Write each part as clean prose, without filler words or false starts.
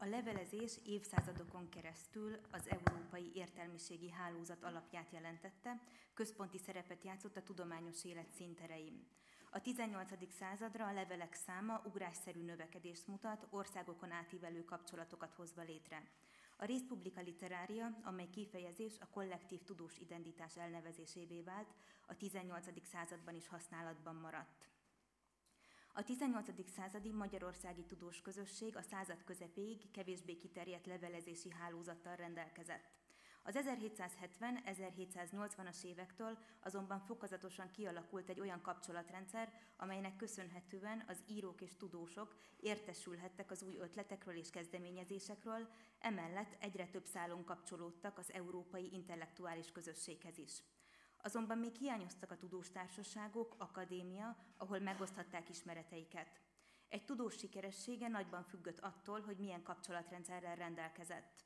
A levelezés évszázadokon keresztül az európai értelmiségi hálózat alapját jelentette, központi szerepet játszott a tudományos élet színterein. A 18. századra a levelek száma ugrásszerű növekedést mutat, országokon átívelő kapcsolatokat hozva létre. A Res Publica Literaria, amely kifejezés a kollektív tudós identitás elnevezésévé vált, a 18. században is használatban maradt. A 18. századi magyarországi tudós közösség a század közepéig kevésbé kiterjedt levelezési hálózattal rendelkezett. Az 1770-1780-as évektől azonban fokozatosan kialakult egy olyan kapcsolatrendszer, amelynek köszönhetően az írók és tudósok értesülhettek az új ötletekről és kezdeményezésekről, emellett egyre több szálon kapcsolódtak az európai intellektuális közösséghez is. Azonban még hiányoztak a tudóstársaságok, akadémia, ahol megoszthatták ismereteiket. Egy tudós sikeressége nagyban függött attól, hogy milyen kapcsolatrendszerrel rendelkezett.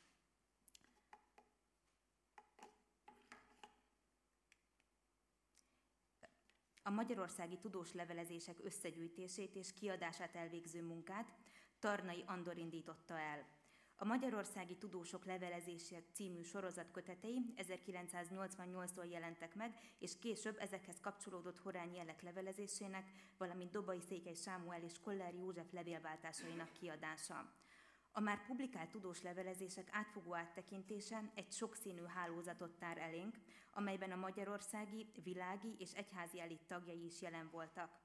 A magyarországi tudós levelezések összegyűjtését és kiadását elvégző munkát Tarnay Andor indította el. A Magyarországi Tudósok Levelezése című sorozatkötetei 1988-tól jelentek meg, és később ezekhez kapcsolódott Horányi Elek levelezésének, valamint Dobai Székely Sámuel és Koller József levélváltásainak kiadása. A már publikált tudós levelezések átfogó áttekintése egy sokszínű hálózatot tár elénk, amelyben a magyarországi, világi és egyházi elit tagjai is jelen voltak.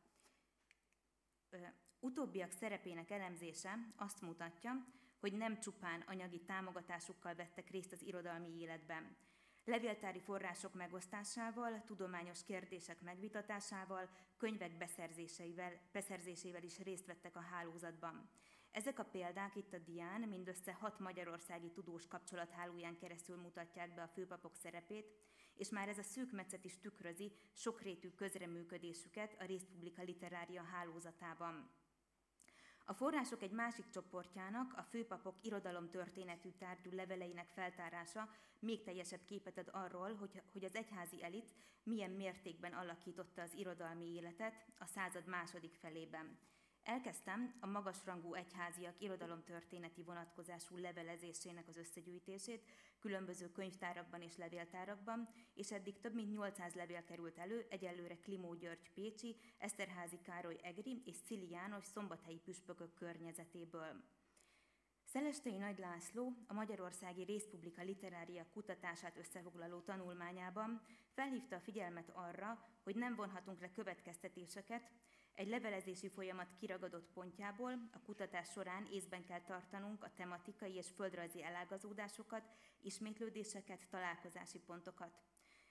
Utóbbiak szerepének elemzése azt mutatja, hogy nem csupán anyagi támogatásukkal vettek részt az irodalmi életben. Levéltári források megosztásával, tudományos kérdések megvitatásával, könyvek beszerzésével is részt vettek a hálózatban. Ezek a példák itt a dián mindössze 6 magyarországi tudós kapcsolathálóján keresztül mutatják be a főpapok szerepét, és már ez a szűk metszet is tükrözi sokrétű közreműködésüket a Res Publica Literaria hálózatában. A források egy másik csoportjának, a főpapok irodalomtörténetű tárgyú leveleinek feltárása még teljesebb képet ad arról, hogy az egyházi elit milyen mértékben alakította az irodalmi életet a század második felében. Elkezdtem a magasrangú egyháziak irodalomtörténeti vonatkozású levelezésének az összegyűjtését különböző könyvtárakban és levéltárakban, és eddig több mint 800 levél került elő, egyelőre Klimó György pécsi, Eszterházy Károly egri és Szili János szombathelyi püspökök környezetéből. Szelestei Nagy László a Magyarországi Res Publica Literaria kutatását összefoglaló tanulmányában felhívta a figyelmet arra, hogy nem vonhatunk le következtetéseket, egy levelezési folyamat kiragadott pontjából a kutatás során észben kell tartanunk a tematikai és földrajzi elágazódásokat, ismétlődéseket, találkozási pontokat.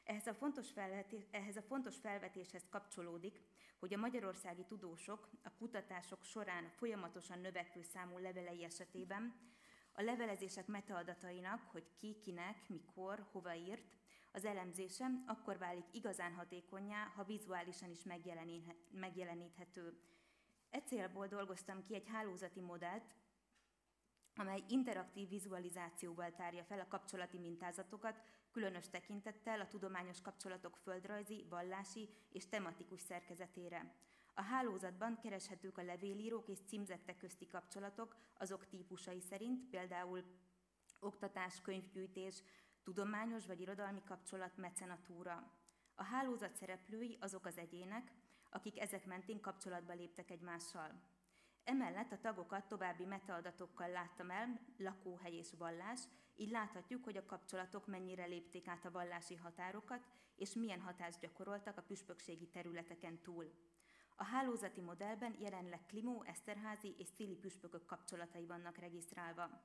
Ehhez a fontos felvetéshez kapcsolódik, hogy a magyarországi tudósok a kutatások során folyamatosan növekvő számú levelei esetében a levelezések metaadatainak, hogy ki, kinek, mikor, hova írt, az elemzése akkor válik igazán hatékonnyá, ha vizuálisan is megjeleníthető. E célból dolgoztam ki egy hálózati modellt, amely interaktív vizualizációval tárja fel a kapcsolati mintázatokat, különös tekintettel a tudományos kapcsolatok földrajzi, vallási és tematikus szerkezetére. A hálózatban kereshetők a levélírók és címzettek közti kapcsolatok azok típusai szerint, például oktatás, könyvgyűjtés, tudományos vagy irodalmi kapcsolat, mecenatúra. A hálózat szereplői azok az egyének, akik ezek mentén kapcsolatba léptek egymással. Emellett a tagokat további metaadatokkal láttam el, lakóhely és vallás, így láthatjuk, hogy a kapcsolatok mennyire lépték át a vallási határokat, és milyen hatást gyakoroltak a püspökségi területeken túl. A hálózati modellben jelenleg Klimó, Eszterházy és Szili püspökök kapcsolatai vannak regisztrálva.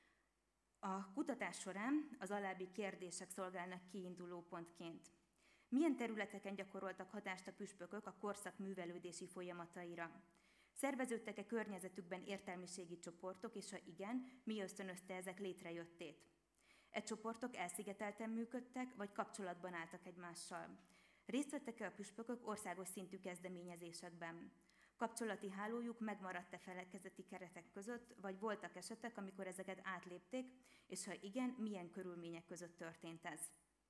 A kutatás során az alábbi kérdések szolgálnak kiinduló pontként. Milyen területeken gyakoroltak hatást a püspökök a korszak művelődési folyamataira? Szerveződtek-e környezetükben értelmiségi csoportok, és ha igen, mi ösztönözte ezek létrejöttét? E csoportok elszigetelten működtek, vagy kapcsolatban álltak egymással? Részt vettek-e a püspökök országos szintű kezdeményezésekben? Kapcsolati hálójuk megmaradt-e felekezeti keretek között, vagy voltak esetek, amikor ezeket átlépték, és ha igen, milyen körülmények között történt ez?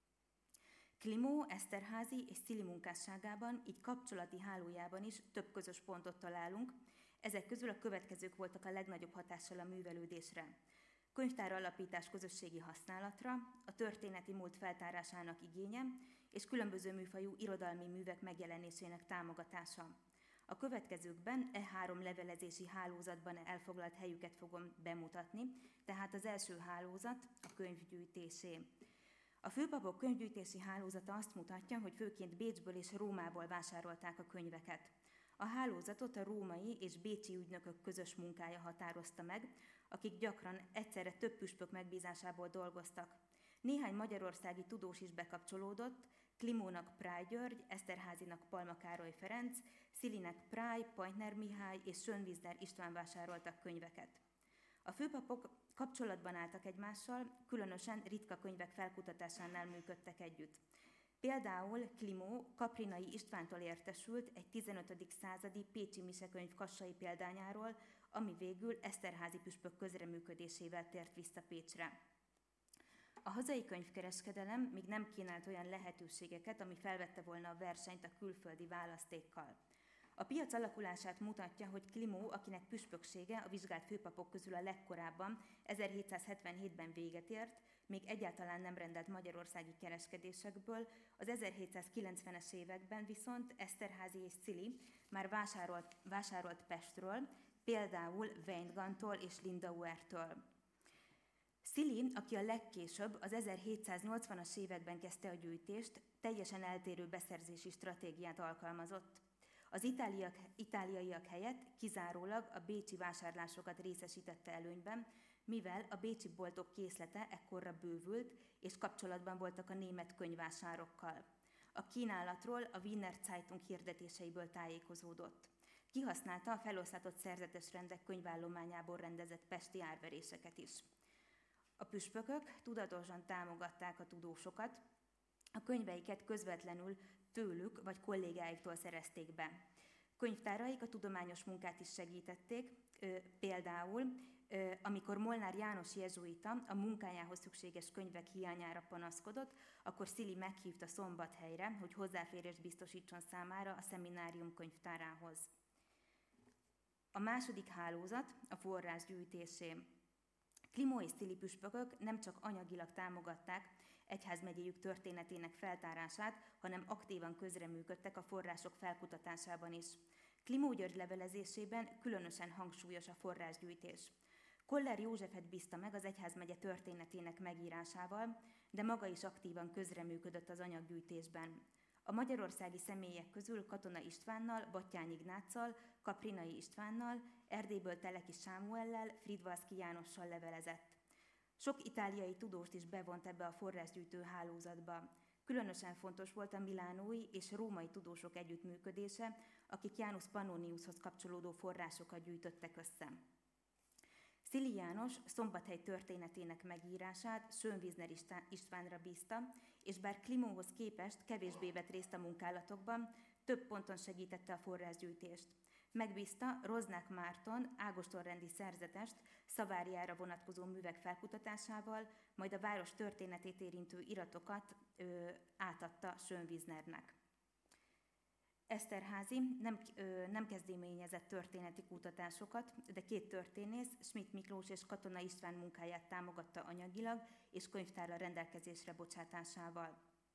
Klimó, Eszterházy és Szili munkásságában, így kapcsolati hálójában is több közös pontot találunk, ezek közül a következők voltak a legnagyobb hatással a művelődésre. könyvtár alapítás közösségi használatra, a történeti múlt feltárásának igénye és különböző műfajú irodalmi művek megjelenésének támogatása. A következőkben 3 levelezési hálózatban elfoglalt helyüket fogom bemutatni, tehát az első hálózat a könyvgyűjtésé. A főpapok könyvgyűjtési hálózata azt mutatja, hogy főként Bécsből és Rómából vásárolták a könyveket. A hálózatot a római és bécsi ügynökök közös munkája határozta meg, akik gyakran egyszerre több püspök megbízásából dolgoztak. Néhány magyarországi tudós is bekapcsolódott, Klimónak Práj György, Eszterházinak Palma Károly Ferenc, Szilinek Práj, Pajtner Mihály és Schönwieser István vásároltak könyveket. A főpapok kapcsolatban álltak egymással, különösen ritka könyvek felkutatásánál működtek együtt. Például Klimó Kaprinai Istvántól értesült egy 15. századi pécsi misekönyv kassai példányáról, ami végül Eszterházi püspök közreműködésével tért vissza Pécsre. A hazai könyvkereskedelem még nem kínált olyan lehetőségeket, ami felvette volna a versenyt a külföldi választékkal. A piac alakulását mutatja, hogy Klimó, akinek püspöksége a vizsgált főpapok közül a legkorábban, 1777-ben véget ért, még egyáltalán nem rendelt magyarországi kereskedésekből, az 1790-es években viszont Eszterházi és Cili már vásárolt Pestről, például Weingantól és Lindauertől. Szili, aki a legkésőbb, az 1780-as években kezdte a gyűjtést, teljesen eltérő beszerzési stratégiát alkalmazott. Az itáliaiak helyett kizárólag a bécsi vásárlásokat részesítette előnyben, mivel a bécsi boltok készlete ekkorra bővült, és kapcsolatban voltak a német könyvvásárokkal. A kínálatról a Wiener Zeitung hirdetéseiből tájékozódott. Kihasználta a feloszlatott szerzetes rendek könyvállományából rendezett pesti árveréseket is. A püspökök tudatosan támogatták a tudósokat, a könyveiket közvetlenül tőlük vagy kollégáiktól szerezték be. Könyvtáraik a tudományos munkát is segítették, például amikor Molnár János jezsuita a munkájához szükséges könyvek hiányára panaszkodott, akkor Szili meghívta Szombathelyre, hogy hozzáférést biztosítson számára a szeminárium könyvtárához. A második hálózat a forrásgyűjtésé. Klimó és Szili püspökök nem csak anyagilag támogatták egyházmegyéjük történetének feltárását, hanem aktívan közreműködtek a források felkutatásában is. Klimó György levelezésében különösen hangsúlyos a forrásgyűjtés. Koller Józsefet bízta meg az egyházmegye történetének megírásával, de maga is aktívan közreműködött az anyaggyűjtésben. A magyarországi személyek közül Katona Istvánnal, Batthyány Ignáccal, Kaprinai Istvánnal, Erdélyből Teleki Sámuellel, Fridvalszky Jánossal levelezett. Sok itáliai tudóst is bevont ebbe a forrásgyűjtő hálózatba. Különösen fontos volt a milánói és római tudósok együttműködése, akik Janus Pannoniushoz kapcsolódó forrásokat gyűjtöttek össze. Szili János Szombathely történetének megírását Schönwieser Istvánra bízta, és bár Klimóhoz képest kevésbé vett részt a munkálatokban, több ponton segítette a forrásgyűjtést. Megbízta Roznák Márton ágostonrendi szerzetest Szaváriára vonatkozó művek felkutatásával, majd a város történetét érintő iratokat átadta Schönwiesernek. Eszterházi nem kezdeményezett történeti kutatásokat, de 2 történész, Schmidt Miklós és Katona István munkáját támogatta anyagilag és könyvtárra rendelkezésre bocsátásával.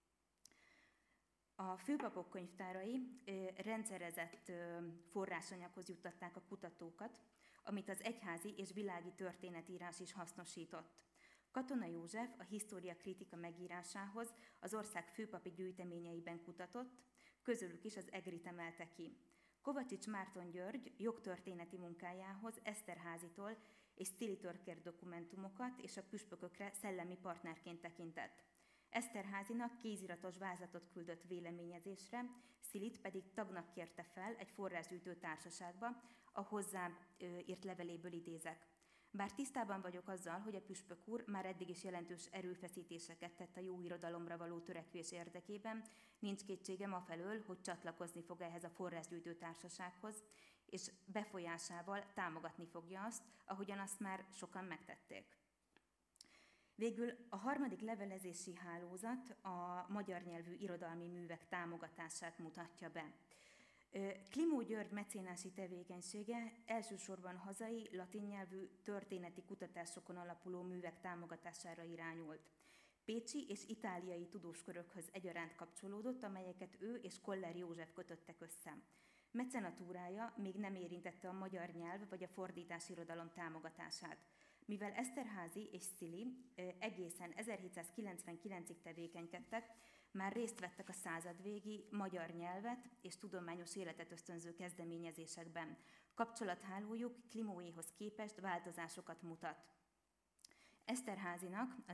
A főpapok könyvtárai rendszerezett forrásanyaghoz juttatták a kutatókat, amit az egyházi és világi történetírás is hasznosított. Katona József a História kritika megírásához az ország főpapi gyűjteményeiben kutatott, közülük is az Egrit emelte ki. Kovacsics Márton György jogtörténeti munkájához Eszterházitól és Szilitől kért dokumentumokat, és a püspökökre szellemi partnerként tekintett. Eszterházinak kéziratos vázlatot küldött véleményezésre, Szilit pedig tagnak kérte fel egy forrásgyűjtő társaságba, a hozzá írt leveléből idézek. Bár tisztában vagyok azzal, hogy a püspök úr már eddig is jelentős erőfeszítéseket tett a jó irodalomra való törekvés érdekében, nincs kétségem afelől, hogy csatlakozni fog ehhez a forrásgyűjtő társasághoz, és befolyásával támogatni fogja azt, ahogyan azt már sokan megtették. Végül a harmadik levelezési hálózat a magyar nyelvű irodalmi művek támogatását mutatja be. Klimó György mecénási tevékenysége elsősorban hazai, latin nyelvű történeti kutatásokon alapuló művek támogatására irányult. Pécsi és itáliai tudóskörökhöz egyaránt kapcsolódott, amelyeket ő és Koller József kötöttek össze. Mecenatúrája még nem érintette a magyar nyelv vagy a fordításirodalom támogatását. Mivel Eszterházy és Szili egészen 1799-ig tevékenykedtek, már részt vettek a századvégi magyar nyelvet és tudományos életet ösztönző kezdeményezésekben. Kapcsolathálójuk Klimóéhoz képest változásokat mutat. Eszterházyhoz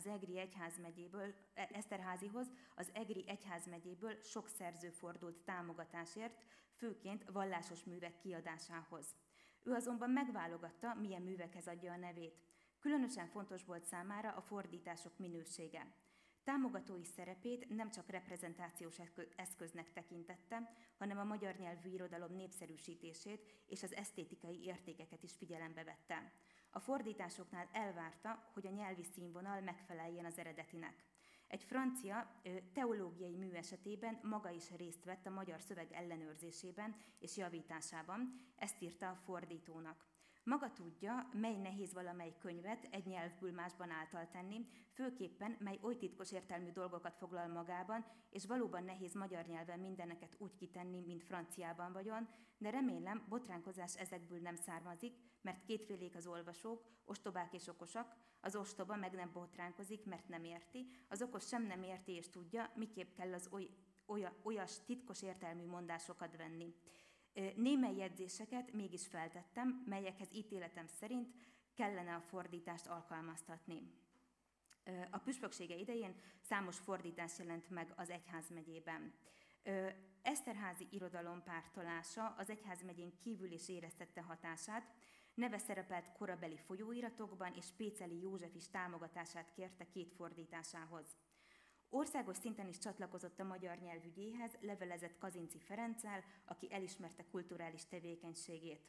az Egri egyházmegyéből sok szerző fordult támogatásért, főként vallásos művek kiadásához. Ő azonban megválogatta, milyen művekhez adja a nevét. Különösen fontos volt számára a fordítások minősége. Támogatói szerepét nem csak reprezentációs eszköznek tekintette, hanem a magyar nyelvű irodalom népszerűsítését és az esztétikai értékeket is figyelembe vette. A fordításoknál elvárta, hogy a nyelvi színvonal megfeleljen az eredetinek. Egy francia teológiai mű esetében maga is részt vett a magyar szöveg ellenőrzésében és javításában, ezt írta a fordítónak. Maga tudja, mely nehéz valamely könyvet egy nyelvből másban által tenni, főképpen mely oly titkos értelmű dolgokat foglal magában, és valóban nehéz magyar nyelven mindeneket úgy kitenni, mint franciában vagyon, de remélem, botránkozás ezekből nem származik, mert kétfélék az olvasók, ostobák és okosak, az ostoba meg nem botránkozik, mert nem érti, az okos sem nem érti és tudja, miképp kell az olyas titkos értelmű mondásokat venni. Némely jegyzéseket mégis feltettem, melyekhez ítéletem szerint kellene a fordítást alkalmaztatni. A püspöksége idején számos fordítás jelent meg az egyházmegyében. Eszterházy irodalom pártolása az egyházmegyén kívül is éreztette hatását, neve szerepelt korabeli folyóiratokban, és Péceli József is támogatását kérte két fordításához. Országos szinten is csatlakozott a magyar nyelvügyéhez, levelezett Kazinczy Ferenccel, aki elismerte kulturális tevékenységét.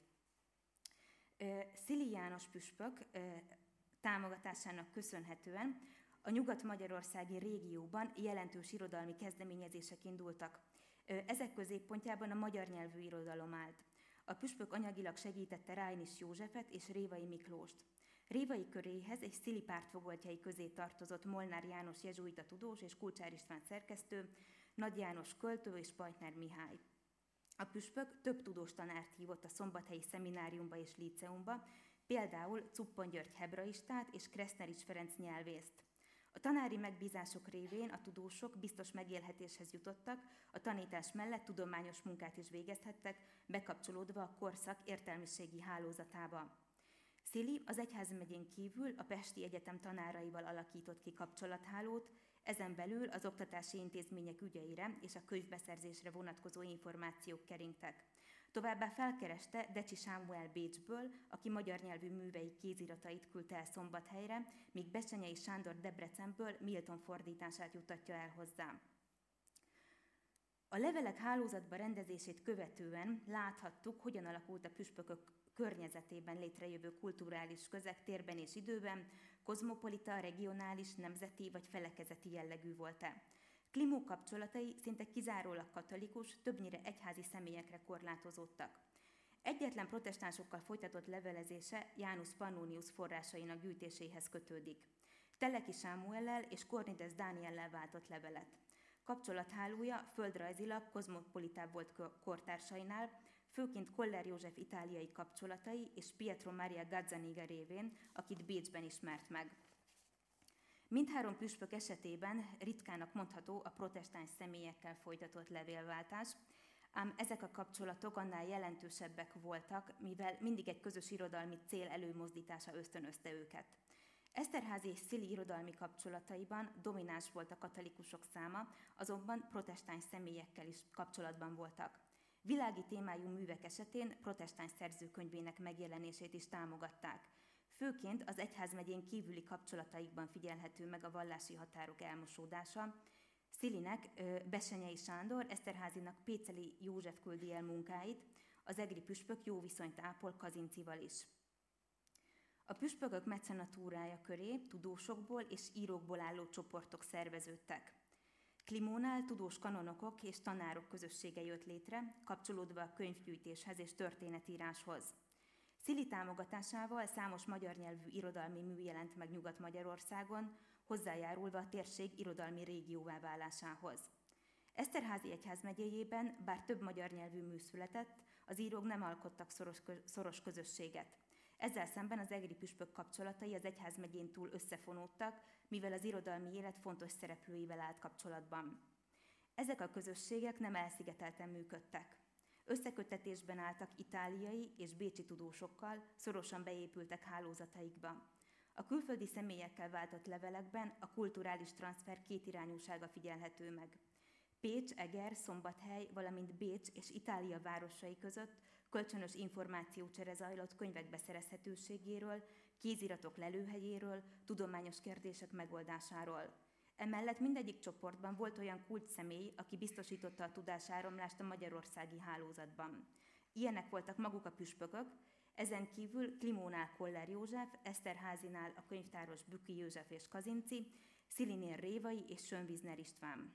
Szili János püspök támogatásának köszönhetően a nyugat-magyarországi régióban jelentős irodalmi kezdeményezések indultak. Ezek középpontjában a magyar nyelvű irodalom állt. A püspök anyagilag segítette Rájnis Józsefet és Révai Miklóst. Révai köréhez és Szili pártfogoltjai közé tartozott Molnár János jezsuita tudós és Kulcsár István szerkesztő, Nagy János költő és Pajtner Mihály. A püspök több tudós tanárt hívott a szombathelyi szemináriumba és líceumba, például Cuppon György hebraistát és Kreszterics Ferenc nyelvészt. A tanári megbízások révén a tudósok biztos megélhetéshez jutottak, a tanítás mellett tudományos munkát is végezhettek, bekapcsolódva a korszak értelmiségi hálózatába. Szili az egyházmegyén kívül a Pesti Egyetem tanáraival alakított ki kapcsolathálót, ezen belül az oktatási intézmények ügyeire és a könyvbeszerzésre vonatkozó információk keringtek. Továbbá felkereste Decsi Sámuel Bécsből, aki magyar nyelvű művei kéziratait küldte el Szombathelyre, míg Bessenyei Sándor Debrecenből Milton fordítását juttatja el hozzá. A levelek hálózatba rendezését követően láthattuk, hogyan alakult a püspökök környezetében létrejövő kulturális közeg térben és időben, kozmopolita, regionális, nemzeti vagy felekezeti jellegű volt-e. Klimó kapcsolatai szinte kizárólag katolikus, többnyire egyházi személyekre korlátozódtak. Egyetlen protestánsokkal folytatott levelezése Janus Pannonius forrásainak gyűjtéséhez kötődik. Teleki Sámuellel és Kornides Dániellel váltott levelet. Kapcsolathálója földrajzilag kozmopolitább volt kortársainál, főként Koller József itáliai kapcsolatai és Pietro Maria Gazzaniga révén, akit Bécsben ismert meg. Mindhárom püspök esetében ritkának mondható a protestáns személyekkel folytatott levélváltás, ám ezek a kapcsolatok annál jelentősebbek voltak, mivel mindig egy közös irodalmi cél előmozdítása ösztönözte őket. Eszterházy és Szili irodalmi kapcsolataiban domináns volt a katolikusok száma, azonban protestáns személyekkel is kapcsolatban voltak. Világi témájú művek esetén protestáns szerzőkönyvének megjelenését is támogatták. Főként az egyházmegyén kívüli kapcsolataikban figyelhető meg a vallási határok elmosódása. Szilinek Bessenyei Sándor, Eszterházynak Péceli József küldi el munkáit, az egri püspök jó viszonyt ápol Kazinczival is. A püspökök mecenatúrája köré tudósokból és írókból álló csoportok szerveződtek. Klimónál tudós kanonokok és tanárok közössége jött létre, kapcsolódva a könyvgyűjtéshez és történetíráshoz. Szili támogatásával számos magyar nyelvű irodalmi mű jelent meg Nyugat-Magyarországon, hozzájárulva a térség irodalmi régióvá válásához. Eszterházy egyházmegyéjében, bár több magyar nyelvű mű született, az írók nem alkottak szoros közösséget. Ezzel szemben az egri püspök kapcsolatai az egyházmegyén túl összefonódtak, mivel az irodalmi élet fontos szereplőivel állt kapcsolatban. Ezek a közösségek nem elszigetelten működtek. Összeköttetésben álltak itáliai és bécsi tudósokkal, szorosan beépültek hálózataikba. A külföldi személyekkel váltott levelekben a kulturális transfer kétirányúsága figyelhető meg. Pécs, Eger, Szombathely, valamint Bécs és Itália városai között kölcsönös információcsere zajlott könyvek beszerezhetőségéről, kéziratok lelőhelyéről, tudományos kérdések megoldásáról. Emellett mindegyik csoportban volt olyan kulcsszemély, aki biztosította a tudásáramlást a magyarországi hálózatban. Ilyenek voltak maguk a püspökök, ezen kívül Klimónál Koller József, Eszterházynál a könyvtáros Bükki József és Kazinci, Szilinél Révai és Schönwiesner István.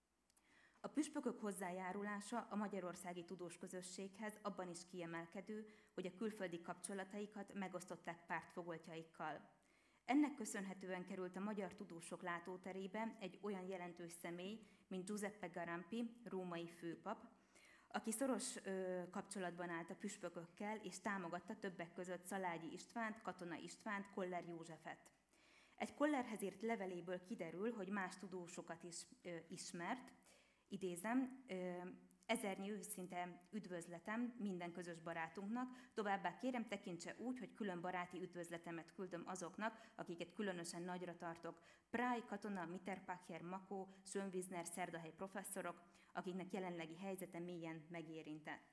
A püspökök hozzájárulása a magyarországi tudós közösséghez abban is kiemelkedő, hogy a külföldi kapcsolataikat megosztották pártfogoltjaikkal. Ennek köszönhetően került a magyar tudósok látóterébe egy olyan jelentős személy, mint Giuseppe Garampi, római főpap, aki szoros kapcsolatban állt a püspökökkel, és támogatta többek között Szalágyi Istvánt, Katona Istvánt, Koller Józsefet. Egy Kollerhez írt leveléből kiderül, hogy más tudósokat is ismert, idézem, ezernyi őszinte üdvözletem minden közös barátunknak, továbbá kérem tekintse úgy, hogy külön baráti üdvözletemet küldöm azoknak, akiket különösen nagyra tartok. Práj, Katona, Mitterpacher, Makó, Schönwiesner, Szerdahely professzorok, akiknek jelenlegi helyzete mélyen megérintett.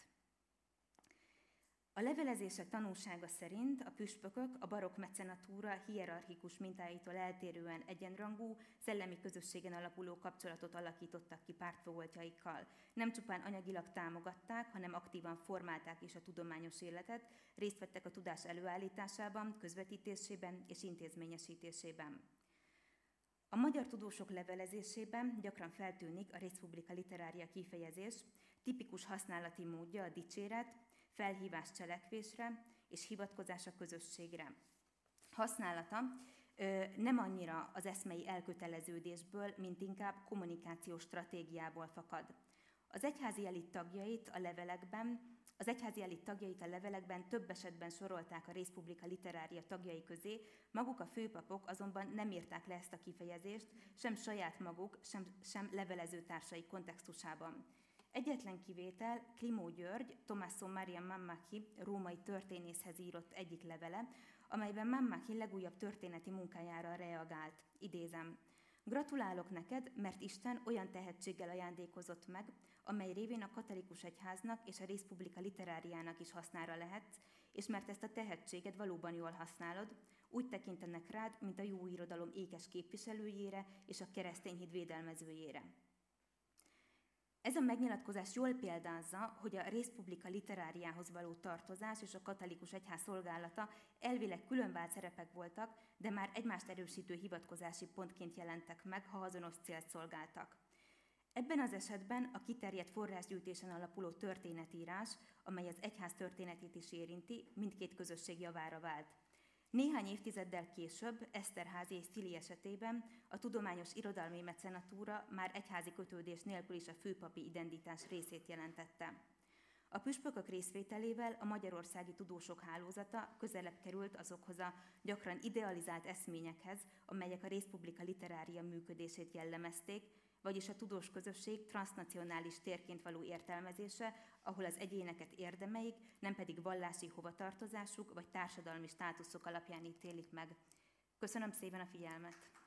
A levelezések tanúsága szerint a püspökök a barokk mecenatúra hierarchikus mintáitól eltérően egyenrangú, szellemi közösségen alapuló kapcsolatot alakítottak ki pártfogoltjaikkal. Nem csupán anyagilag támogatták, hanem aktívan formálták is a tudományos életet, részt vettek a tudás előállításában, közvetítésében és intézményesítésében. A magyar tudósok levelezésében gyakran feltűnik a Res Publica Literaria kifejezés, tipikus használati módja a dicséret, felhívás cselekvésre és hivatkozás a közösségre. Használata nem annyira az eszmei elköteleződésből, mint inkább kommunikációs stratégiából fakad. Az egyházi elit tagjait a levelekben több esetben sorolták a Res Publica Literaria tagjai közé, maguk a főpapok azonban nem írták le ezt a kifejezést, sem saját maguk, sem levelezőtársai kontextusában. Egyetlen kivétel Klimó György, Tommaso Maria Mammaki római történészhez írott egyik levele, amelyben Mammaki legújabb történeti munkájára reagált. Idézem: gratulálok neked, mert Isten olyan tehetséggel ajándékozott meg, amely révén a katolikus egyháznak és a Res Publica Literariának is hasznára lehetsz, és mert ezt a tehetséged valóban jól használod, úgy tekintenek rád, mint a jó irodalom ékes képviselőjére és a keresztény hit védelmezőjére. Ez a megnyilatkozás jól példázza, hogy a Res Publica Literariához való tartozás és a katolikus egyház szolgálata elvileg különvált szerepek voltak, de már egymást erősítő hivatkozási pontként jelentek meg, ha azonos célt szolgáltak. Ebben az esetben a kiterjedt forrásgyűjtésen alapuló történetírás, amely az egyház történetét is érinti, mindkét közösség javára vált. Néhány évtizeddel később, Eszterházy és Szili esetében a tudományos irodalmi mecenatúra már egyházi kötődés nélkül is a főpapi identitás részét jelentette. A püspökök részvételével a magyarországi tudósok hálózata közelebb került azokhoz a gyakran idealizált eszményekhez, amelyek a Res Publica Literaria működését jellemezték, vagyis a tudós közösség transznacionális térként való értelmezése, ahol az egyéneket érdemeik, nem pedig vallási hovatartozásuk vagy társadalmi státuszok alapján ítélik meg. Köszönöm szépen a figyelmet!